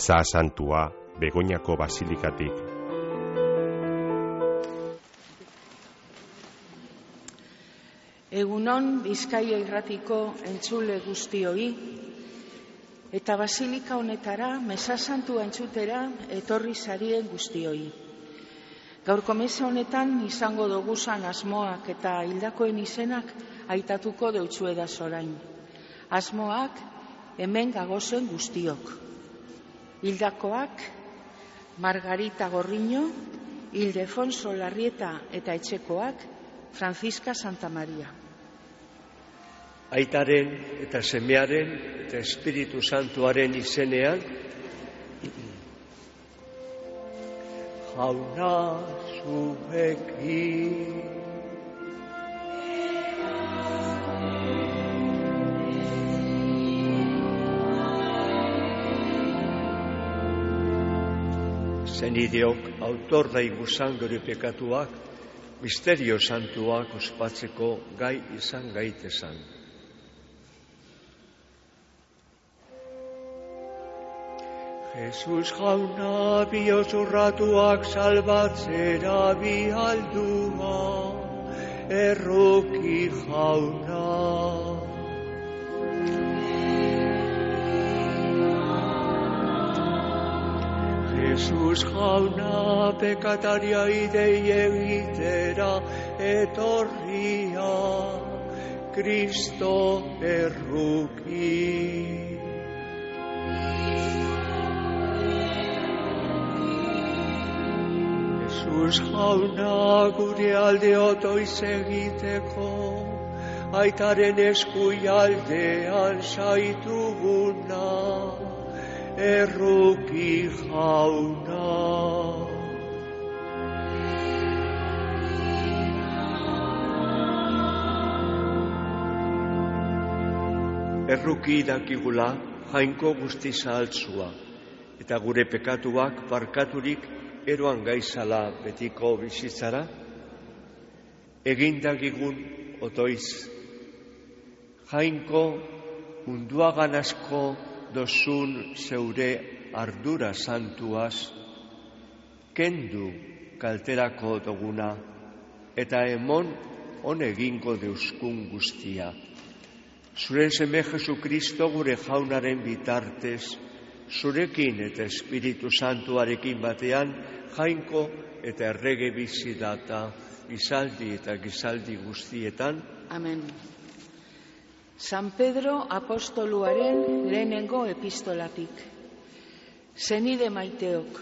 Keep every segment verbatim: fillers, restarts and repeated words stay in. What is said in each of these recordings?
Meza Santua Begoñako Basilikatik. Egunon Bizkaia irratiko entzule guztioi, eta basilika honetara, Meza Santua entzutera etorri zarien guztioi. Gaurko meza honetan izango doguzan asmoak eta hildakoen izenak aitatuko deutsueda zorain. Asmoak hemen gagozen guztiok. Hildakoak Margarita Gorriño, Ildefonso Larrieta eta etxekoak Francisca Santamaria. Aitaren eta semearen eta Espiritu Santuaren izenean, jauna zuekin. Zenideok autorda iguzan gure pekatuak, misterio santuak ospatzeko gai izan gaitezan. Jesus jauna bihotz urratuak salbatzera bihaldua, erruki jauna. Jesus jauna pekataria idei egitera etorria, Kristo erruki. Jesus jauna gure alde otoiz egiteko, aitaren eskui aldean saituguna, erruki jauna. Erruki dakigula jainko guztiz ahaltzua, eta gure pekatuak barkaturik eroan gaizala betiko bizitzara, egindagigun otoiz. Jainko munduagan asko dozun zeure ardura santuaz, kendu kalterako doguna, eta emon on egingo deuskun guztia. Zuren seme Jesukristo gure jaunaren bitartez, zurekin eta Espiritu Santuarekin batean, jainko eta errege bizi data, gizaldi eta gizaldi guztietan. Amen. San Pedro apostoluaren lehenengo epistolatik. Zenide maiteok,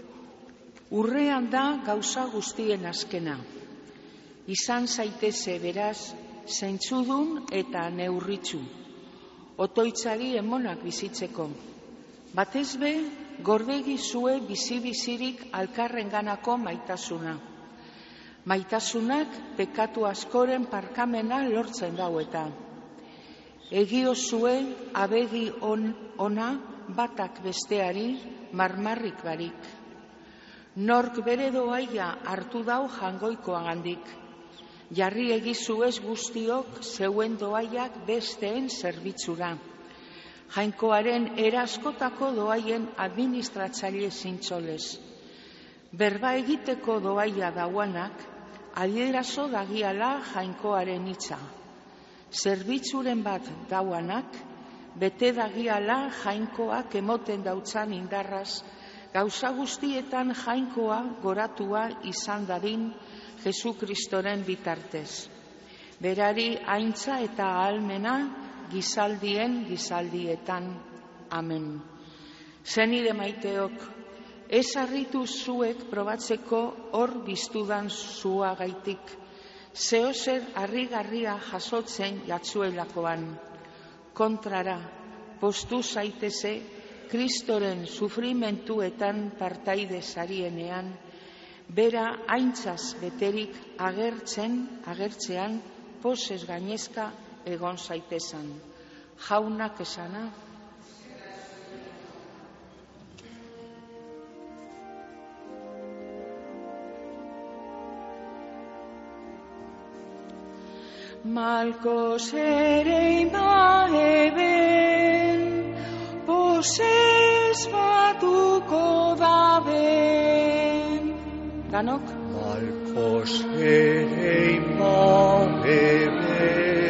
urrean da gauza guztien azkena. Izan zaiteze beraz, zentzudun eta neurritzu, otoitzari emonak bizitzeko. Batez be, gordegi zue bizi-bizirik alkarrenganako maitasuna. Maitasunak pekatu askoren parkamena lortzen dau eta. Egio zue abegi on, ona batak besteari marmarrik barik. Nork bere doaia hartu dau jangoikoagandik. Jarri egizuez guztiok zeuen doaiak besteen zerbitzura. Jainkoaren eraskotako doaien administratzaile zintxolez. Berba egiteko doaia dauanak, adierazo dagiala jainkoaren hitza. Zerbitzuren bat dauanak, bete dagiala jainkoak emoten dautzan indarraz, gauza guztietan jainkoa goratua izan dadin Jesukristoren bitartez. Berari aintza eta ahalmena gizaldien gizaldietan. Amen. Zenide maiteok, ez harritu zuek probatzeko hor biztudan zua gaitik, zeozer harrigarria jasotzen jatzuelakoan. Kontrara, postu zaiteze, Kristoren sufrimentuetan partaide zarienean, bera aintzaz beterik agertzen, agertzean, posez gainezka egon zaitezan. Jaunak esana. Malkos ere ima eben, poses Poses batuko dabe. Danok? Malkos ere imabebe,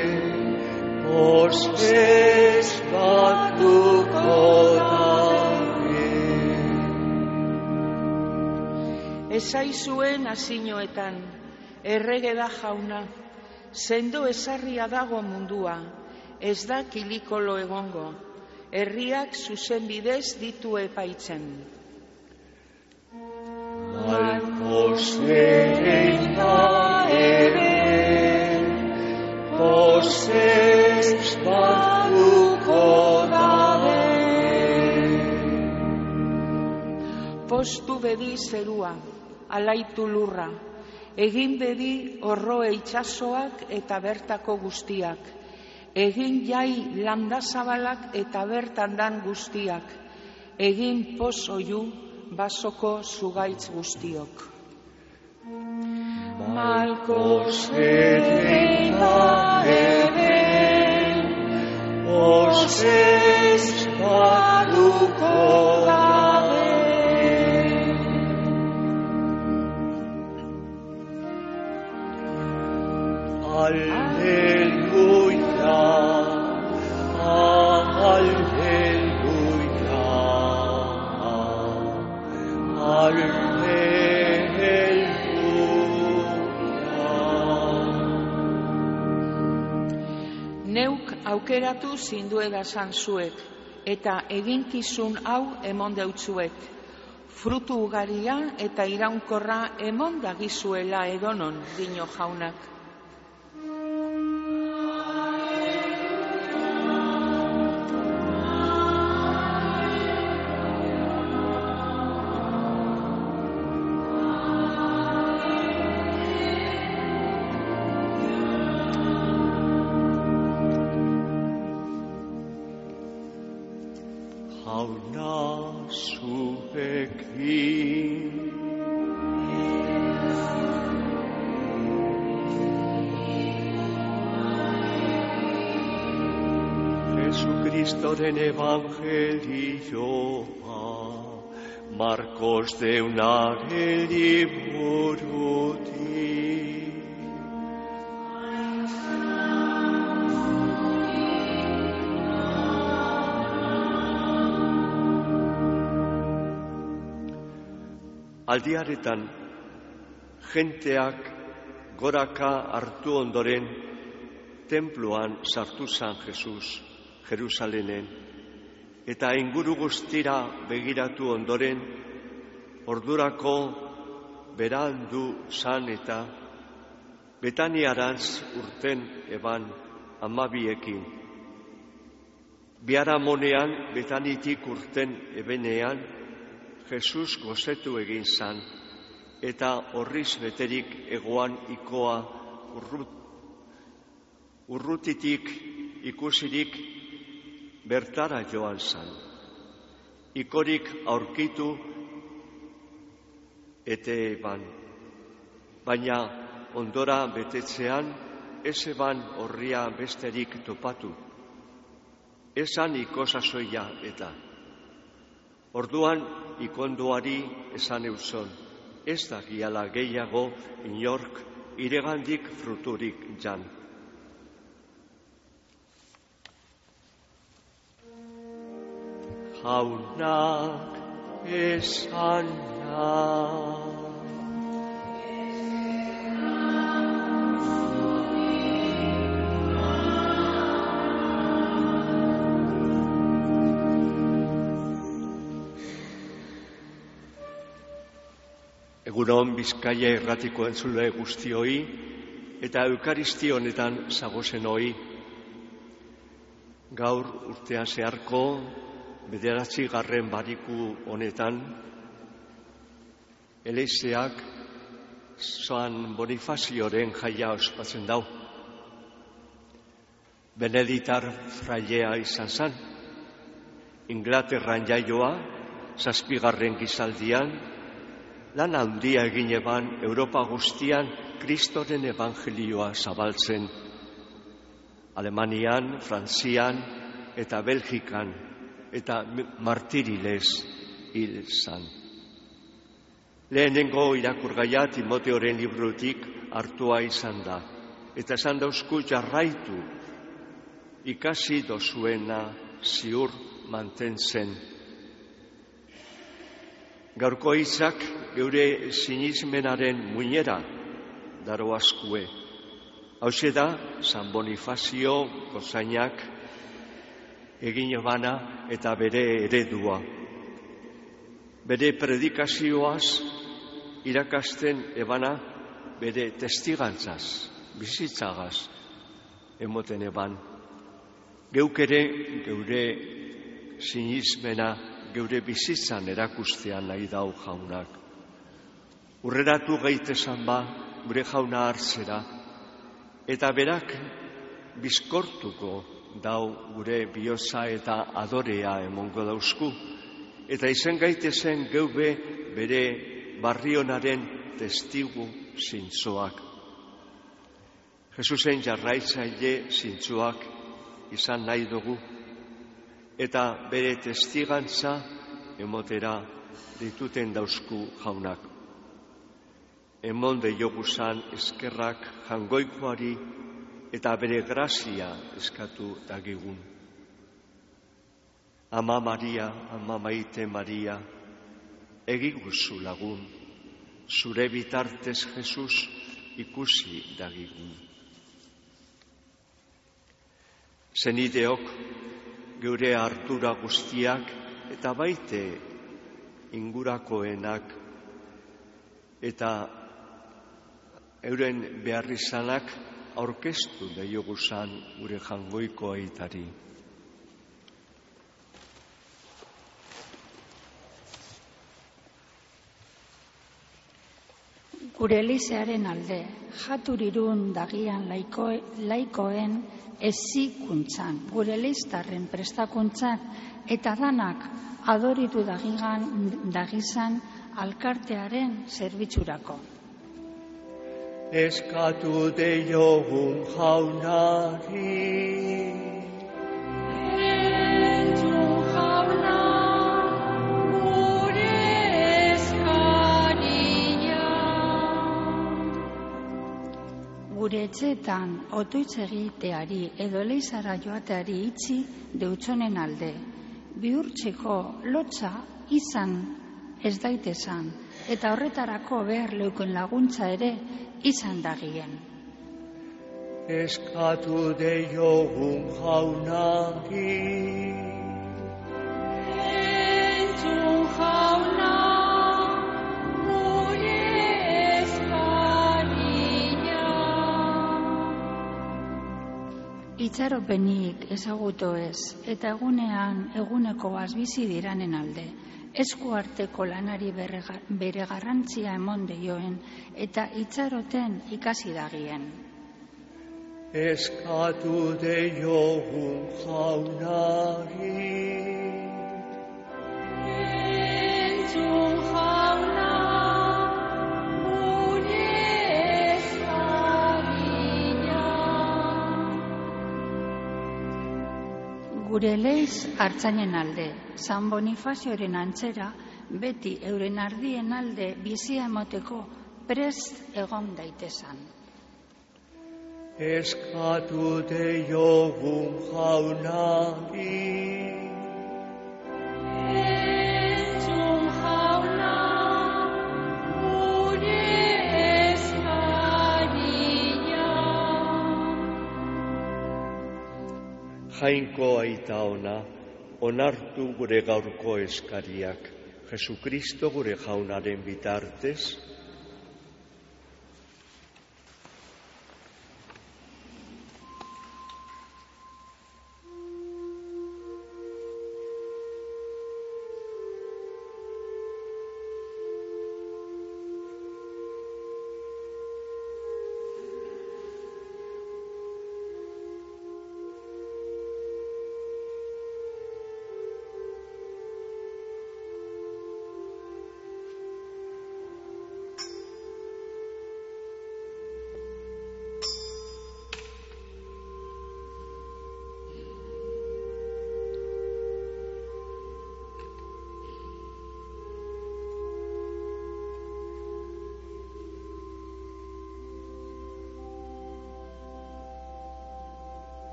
poses batuko dabe. Ezaizuen asinoetan, errege da jauna, sendo esarria dago mundua, ez da kilikolo egongo, herriak zuzen bidez ditu epaitzen. Malkos ere imabebe, poses batuko dabe. Postu bedi zerua, alaitu lurra, egin bedi orroe itsasoak eta bertako guztiak, egin jai landazabalak eta bertan dan guztiak, egin pos oiu basoko zugaitz guztiok. Malkos ere imabebe, poses batuko dabe. Alleluia, alleluia, alleluia. Neuk aukeratu zinduedasan zuek, eta eginkizun hau emon deutzuet. Frutu ugaria eta iraunkorra emon dagizuela edonon, dino jaunak. Jauna zuekin, Jesukristoren evangelioa, Markos deunaren liburutik. Aldiaretan, jenteak goraka hartu ondoren, tenpluan sartu zan Jesus, Jerusalenen, eta inguru guztira begiratu ondoren, ordurako berandu zan eta Betaniarantz urten eban amabiekin. Biharamonean Betanitik urten ebenean, Jesus gozetu egin zan, eta horriz beterik egoan ikoa urrut, urrutitik ikusirik bertara joan zan. Ikorik aurkitu ete eban, baina ondora betetzean ez eban horria besterik topatu. Esan ikosasoia eta. Orduan ikondoari esan euzon, ez da giala gehiago inork iregandik fruturik jan. Jaunak esana, Egunon Bizkaia irratiko entzule guztioi eta Eukaristi honetan zagozenoi. Gaur urtean zeharko bederatzi garren bariku honetan Eleizeak San Bonifazioren jaia ospatzen dau. Beneditar frailea izan zan. Inglaterran jaioa, zazpigarren gizaldian, lan handia egin eban Europa guztian Kristoren evangelioa zabaltzen. Alemanian, Frantzian eta Belgikan eta martirilez hil zan. Lehenengo irakurgaia Timoteoren librutik hartua izan da, eta esan dauzku jarraitu, ikasi dozuena ziur mantentzen. Gaurko hitzak geure sinismenaren muinera daro askue. Hauxe da, San Bonifazio gozainak egin bana eta bere eredua. Bere predikazioaz irakasten ebana bere testigantzaz, bizitzagaz emoten eban. Geuk ere geure sinismena geure bizitzan erakustean nahi dau jaunak. Urreratu gaitesan ba gure jauna hartzera, eta berak bizkortuko dau gure bihotza eta adorea emongo dauzku, eta izan gaitezen geube bere barrionaren testigu zintzoak. Jesusen jarraitzaile zintzoak izan nahi dugu, eta bere testigantza emotera dituten dauzku jaunak. Emon de joguzan eskerrak jangoikoari eta bere grazia eskatu dagigun. Ama Maria, ama maite Maria, egiguzu lagun, zure bitartez Jesus ikusi dagigun. Zenideok, geure ardura guztiak eta baite ingurakoenak eta euren beharrizanak aurkeztu daiguzan gure jangoiko aitari. Gure Elizearen alde, jaturirun dagian laiko, laikoen ezikuntzan, gure Eliztarren prestakuntzan, eta danak adoritu dagigan, dagizan alkartearen zerbitzurako. Eskatu deiogun jaunari, gure etxeetan otoitz egiteari edo eleizara joateari itzi deutsonen alde. Bihurtzeko lotza izan ez daitezan, eta horretarako behar leuken laguntza ere izan dagien. Eskatu deiogun jaunari, entzun jauna, itxaropenik ezagutu ez, eta egunean eguneko bizi diranen alde, esku arteko lanari bere garrantzia emon deioen, eta itxaroten ikasi dagien. Eskatu deiogun jaunari, entzun jauna, gure eleiz hartzainen alde, San Bonifazioren antzera, beti euren ardien alde bizia emoteko prest egon daitezan. Eskatu deiogun jaunari, entzun jauna, gure eskaria. Jainko aita ona, onartu gure gaurko eskariak, Jesukristo gure jaunaren bitartez,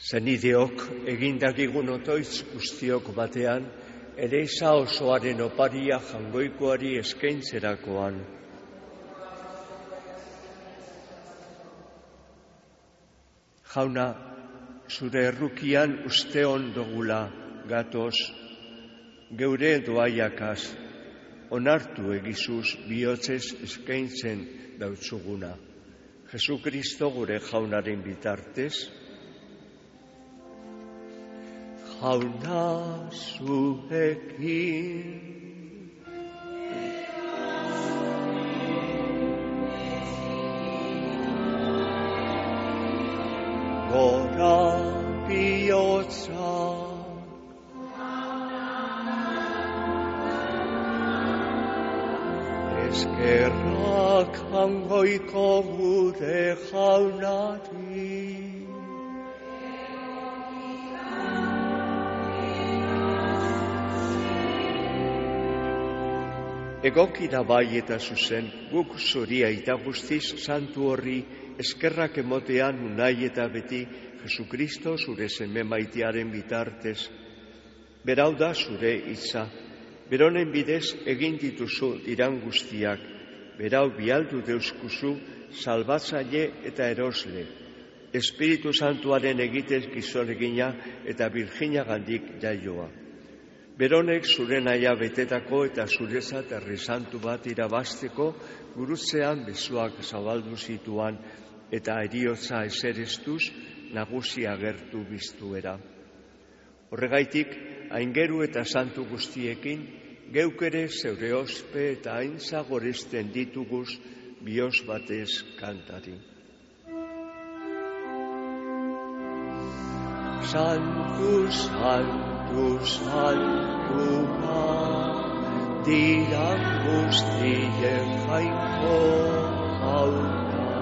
Zenideok egindakigun otoitz guztiok batean, Eliza osoaren oparia jangoikoari eskaintzerakoan. Jauna, zure errukian uste ondogula gatoz, geure doaiakaz, onartu egizuz bihotzez eskaintzen dautzuguna. Jesukristo gure jaunaren bitartez, jauna zuekin. Gora bihotza, eskerrak hangoiko gure jaunari. Egoki da bai eta zuzen, guk zuria eta guztiz santu horri eskerrak emotean unai eta beti Jesukristo zure seme maitearen bitartez. Berau da zure hitza, beronen bidez egin dituzu iran guztiak, berau bialdu deuskuzu salbatzaile eta erosle. Espiritu Santuaren egitez gizolegina eta Virginagandik jaioa. Beronek zure naia betetako eta zurezat herri santu bat irabazteko gurutzean bezuak zabaldu zituan eta eriotza eserestuz nagusi agertu biztuera. Horregaitik, aingeru eta santu guztiekin, geuk ere zeure ospe eta aintza goresten dituguz bihotz batez kantari. Santu, santu, santua, diran guztien jainko jauna.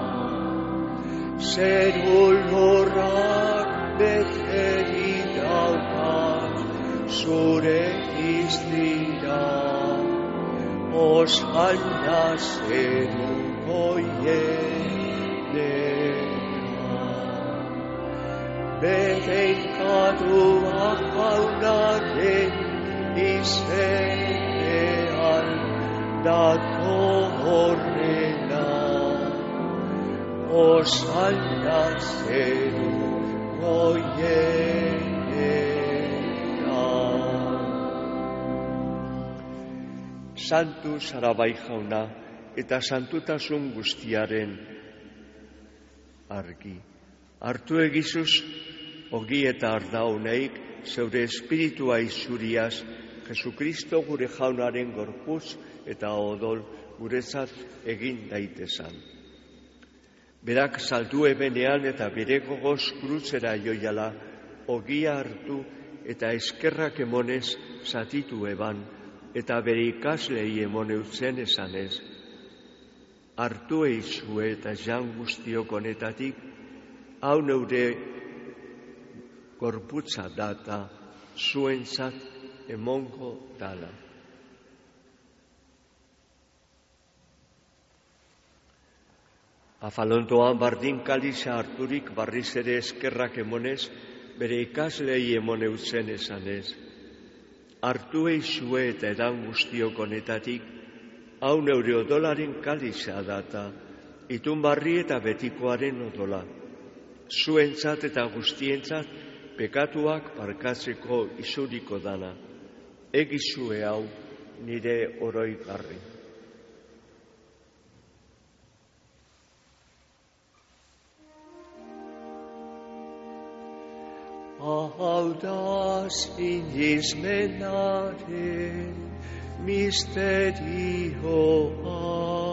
Zeru lorrak beteri dauka, zure izdira, osanna zeru goienera. Beteikatua jaunaren izenean datorrena, osanna zeru goienera. Santu zara bai jauna eta santutasun guztiaren argi. Hartu egizuz, ogi eta ardauneik, zeure espiritua izuriaz, Jesukristo gure jaunaren gorputz eta odol guretzat egin daitezan. Berak saldu ebenean eta bere gogoz kruzera joiala, ogia hartu eta eskerrak emonez zatitu eban, eta bere ikaslei emoneutzen esanez. Hartu eizue eta jan guztiok honetatik, hau neure gorputza data zuentzat emongo dala. Afalontoan bardin kaliza harturik barriz ere eskerrak emonez, bere ikaslei emoneutzen esanez. Hartu eizue eta edan guztiok honetatik, hau neure odolaren kaliza data, itun barri eta betikoaren odola. Zuentzat eta guztientzat pekatuak barkatzeko izuriko dana. Egizue hau nire oroigarri. Hau da sinismenaren misterioa.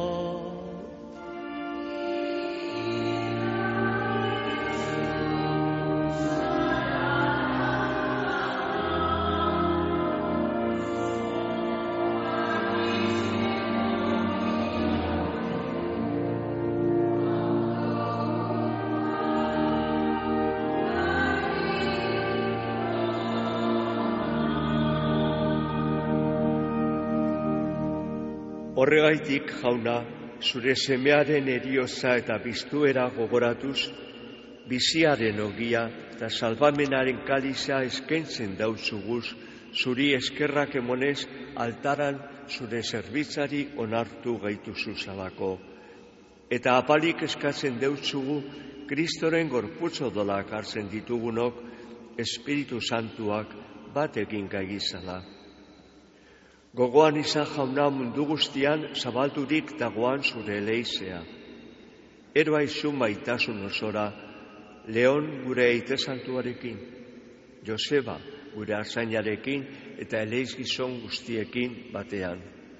Horregaitik, jauna, zure semearen erioza eta biztuera gogoratuz, biziaren ogia eta salbamenaren kaliza eskaintzen dautzuguz, zuri eskerrak emonez altaran zure zerbitzari onartu gaituzu zalako. Eta apalik eskatzen deutzugu, Kristoren gorputz odolak hartzen ditugunok, Espiritu Santuak bat egin gaigizala. Gogoan izan jauna mundu guztian zabaldurik dagoan zure eleizea. Eroa izu maitasun osora, Leon gure eite santuarekin, Joseba gure arzainarekin eta eleiz gizon guztiekin batean.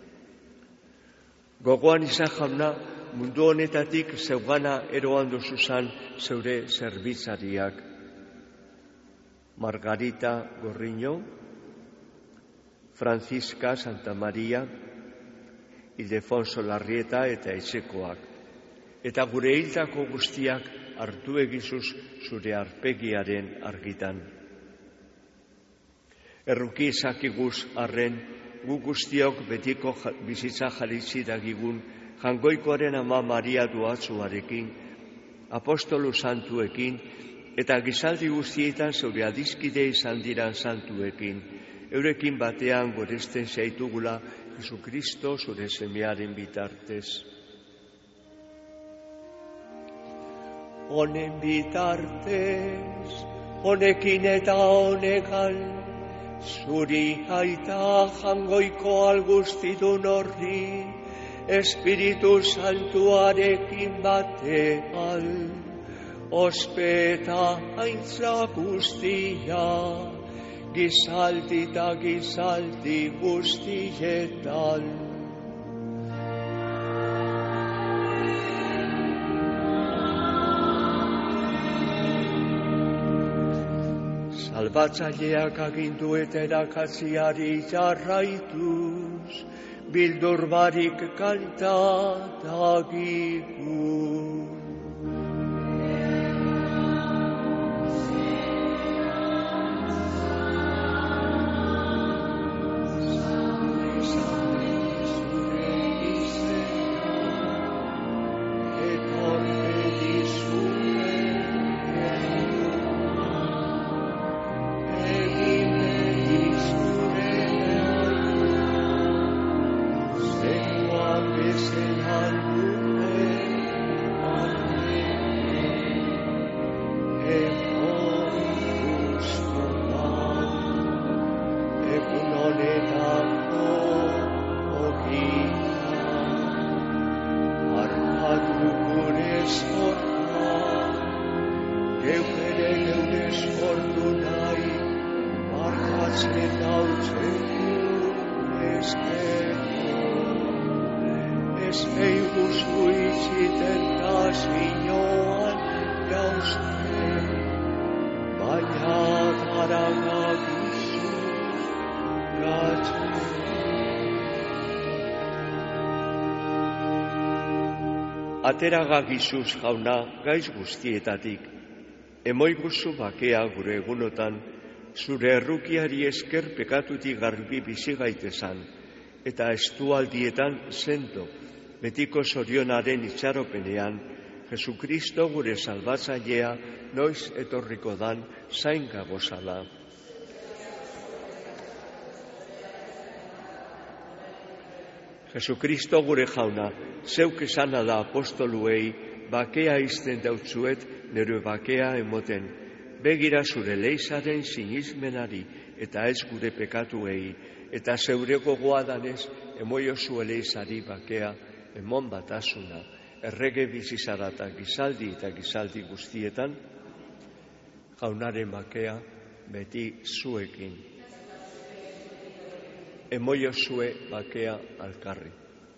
Gogoan izan jauna mundu honetatik zeugana eroan duzuzan zeure zerbitzariak. Margarita Gorriño, Francisca Santa Maria, Ildefonso Larrieta eta etxekoak. Eta gure hildako guztiak hartu egizuz zure arpegiaren argitan. Erruki ezakiguz arren, gu guztiok betiko bizitza jalitzi dagigun Jangoikoaren ama Maria Duatzuarekin, apostolu santuekin, eta gizaldi guztietan zeure adizkide izan diran santuekin, eurekin batean goresten zaitugula Jesukristo zure semearen bitartez. Honen bitartez, honekin eta honekan, zuri aita jangoiko alguztidun horri, Espiritu Santuarekin batean, ospeta aintza guztia, gizaldi eta gizaldi guztietan. Salbatzaileak agindu eta erakatziari jarraituz, bildur barik kanta dagigun. Ateraga gizuz jauna gaiz guztietatik, emoiguzu bakea gure egunotan, zure errukiari esker pekatutik garbi bizi gaitezan, eta estualdietan zento, betiko zorionaren itxaropenean, Jesukristo gure salbatzailea noiz etorriko dan zain gagozala. Jesukristo gure jauna, zeuk esana da apostoluei, bakea izten dautzuet nire bakea emoten, begira zure leizaren sinismenari eta ez gure pekatuei, eta zeure gogoa danez emoiozu eleizari bakea emon batasuna, errege bizizara eta gizaldi eta gizaldi guztietan, jaunaren bakea beti zuekin. Emoiozue bakea alkarri.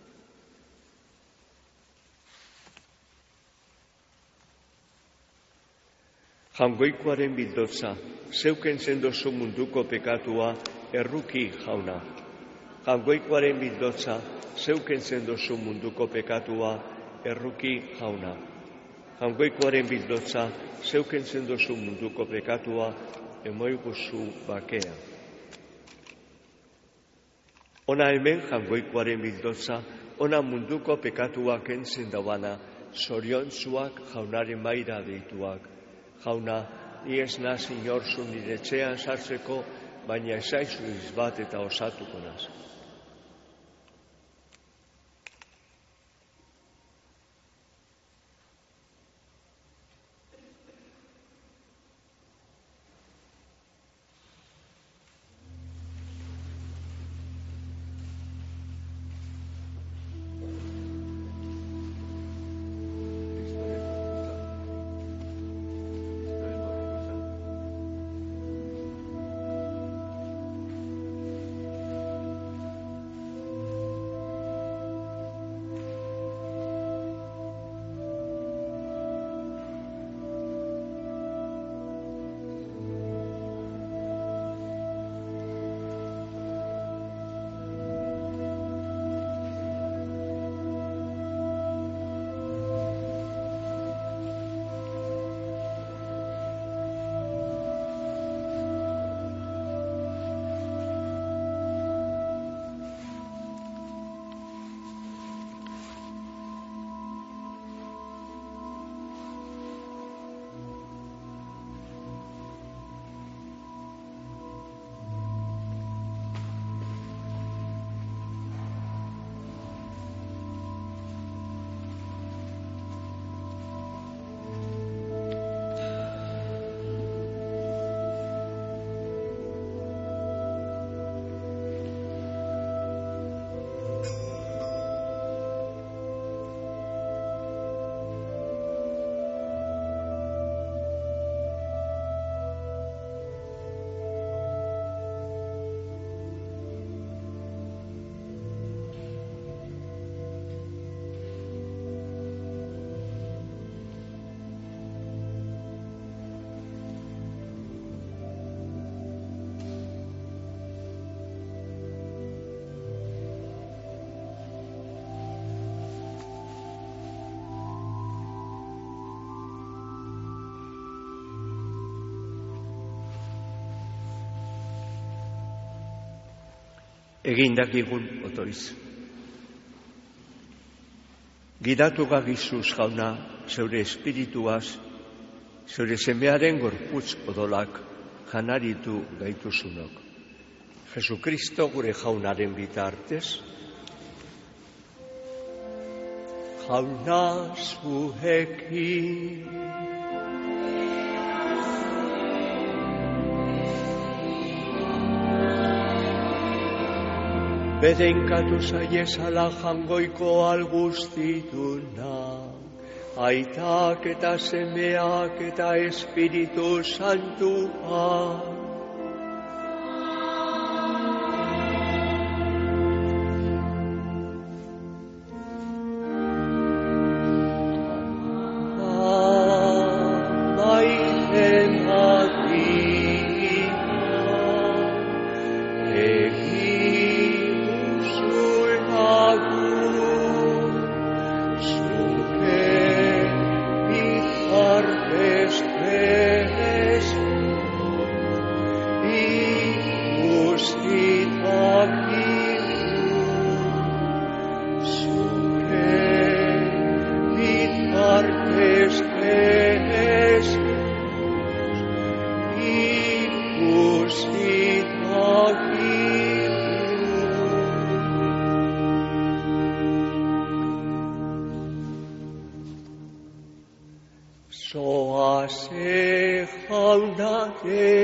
Jangoikoaren bildotza, zeuken zendozu munduko pekatua erruki jauna. Jangoikoaren bildotza, zeuken zendozu munduko pekatua erruki jauna. Jangoikoaren bildotza, zeuken zendozu munduko pekatua emoiguzu bakea. Ona hemen jangoikoaren bildotza, ona munduko pekatuak entzen dauana, zoriontzuak jaunaren maira deituak, Jauna, ni ez naz inorzu nire etxean sartzeko, baina esaizu izbat eta osatuko naz. Egin dakigun otoiz. Gidatu gagizuz, Jauna, zeure espirituaz, zeure semearen gorputz odolak janaritu gaituzunok. Jesukristo gure Jaunaren bitartez, Jauna zuekin. Bedenkatu zaiezala jangoiko alguztituna, aitak eta semeak eta Espiritu Santua. Zoaz, Jauna,